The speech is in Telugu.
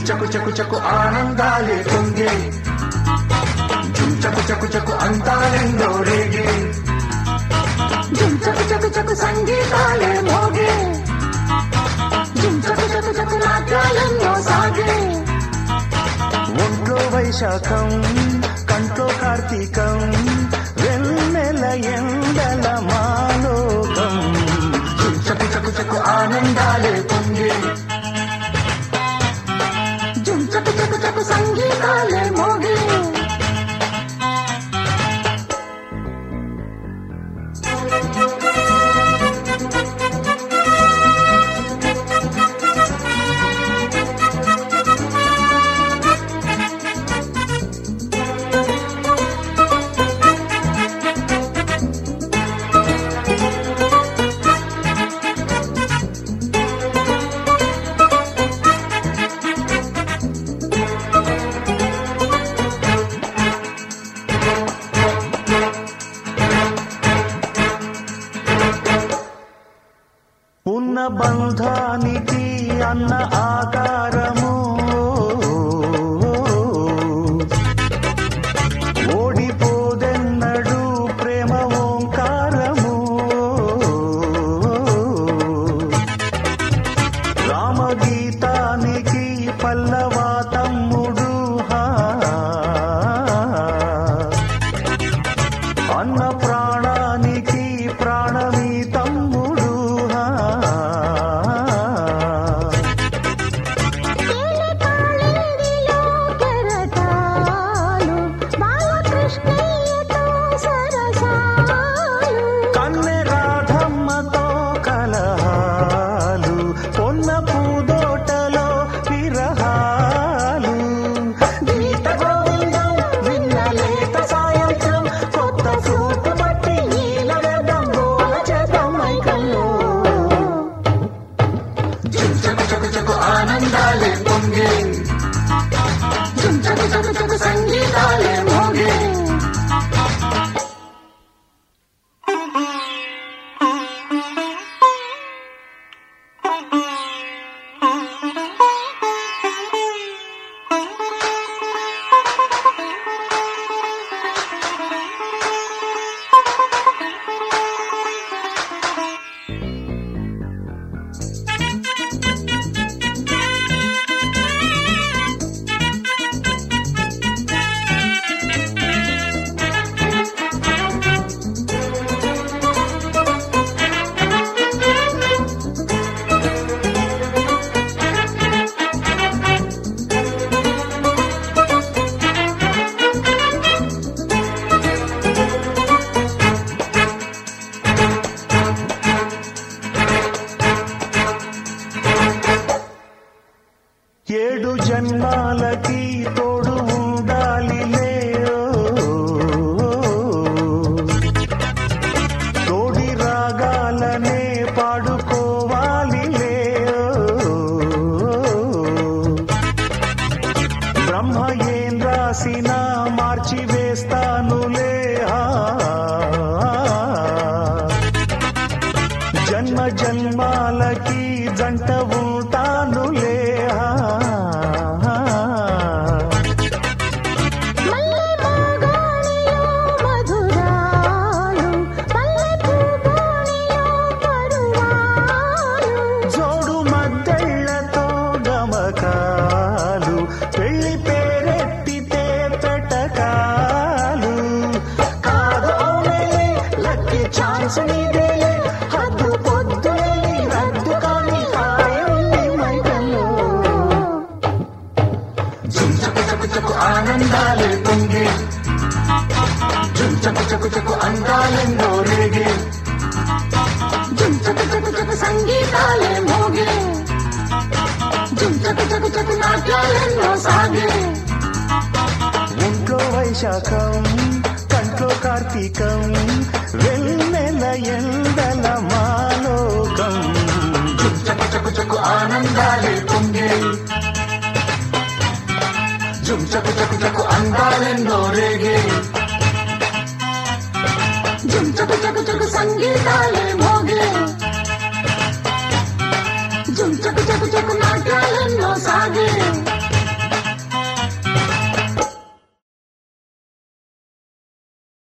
చకు చకు చకు ఆనందాలే పొంగే జుమ్ చకు చకు చకు అంతాలెందో రేగే జుమ్ చకు చకు చకు సంగీతాలే మోగే జుమ్ చకు చకు చకు నాట్యాలెన్నో సాగే ఒంట్లో వైశాఖం కంట్లో కార్తీకం వెన్నెల ఎండల మాలోకం జుమ్ చకు చకు చకు ఆనందాలే పొంగే జుమ్ చకు చకు చకు సంగీతాలే మోగే ఉన్న బంధానికి అన్న ఆకారము ఓడిపోదెన్నడు ప్రేమ ఓంకారము రామగీతానికి పల్లవా తమ్ముడు అన్న ప్రాణానికి ప్రాణమీ తమ్ముడు కన్నె రాధమ్మతో కలహాలు పొన్న పూదోటలో విరహాలు గీత గోవిందం విన్నలేత సాయంత్రం కొత్త సూపు పట్టి నీలవేదం గోల చేద్దాం మైకల్లో జుమ్ చకు చకు చకు ఆనందాలే పొంగే జుమ్ చకు చకు చకు సంగీతాలే మోగే ఏడు జన్మాలకి తోడు ఉండాలిలే తోడి రాగాలనే పాడుకోవాలిలే బ్రహ్మ ఏం రాసినా మార్చి వేస్తానులే జన్మ జన్మాలకి జంట ఉంటానులే జోడు మద్దెళ్లతో గమకాలు పెళ్లి పేరెత్తితే పెట్టకాలు కాదు అవునేలే లక్కీ ఛాన్స్ నీదేలే హద్దు పొద్దులేని రద్దు కాని హాయి మైకల్లో జుమ్ చకు చకు చకు ఆనందాలే పొంగే జుమ్ చకు చకు చకు అందాలెందో రేగే జుమ్ చకు చకు చకు సంగీతాలే మోగే జుమ్ చకు చకు చకు నాట్యాలెన్నో సాగే ఒంట్లో వైశాఖం కంట్లో కార్తీకం వెన్నెల ఎండల మాలోకం జుమ్ చకు చకు చకు ఆనందాలే పొంగే జుమ్ చకు చకు చకు అందాలెన్నో రేగే జుమ్ చకు చకు చకు సంగీతాలే మోగే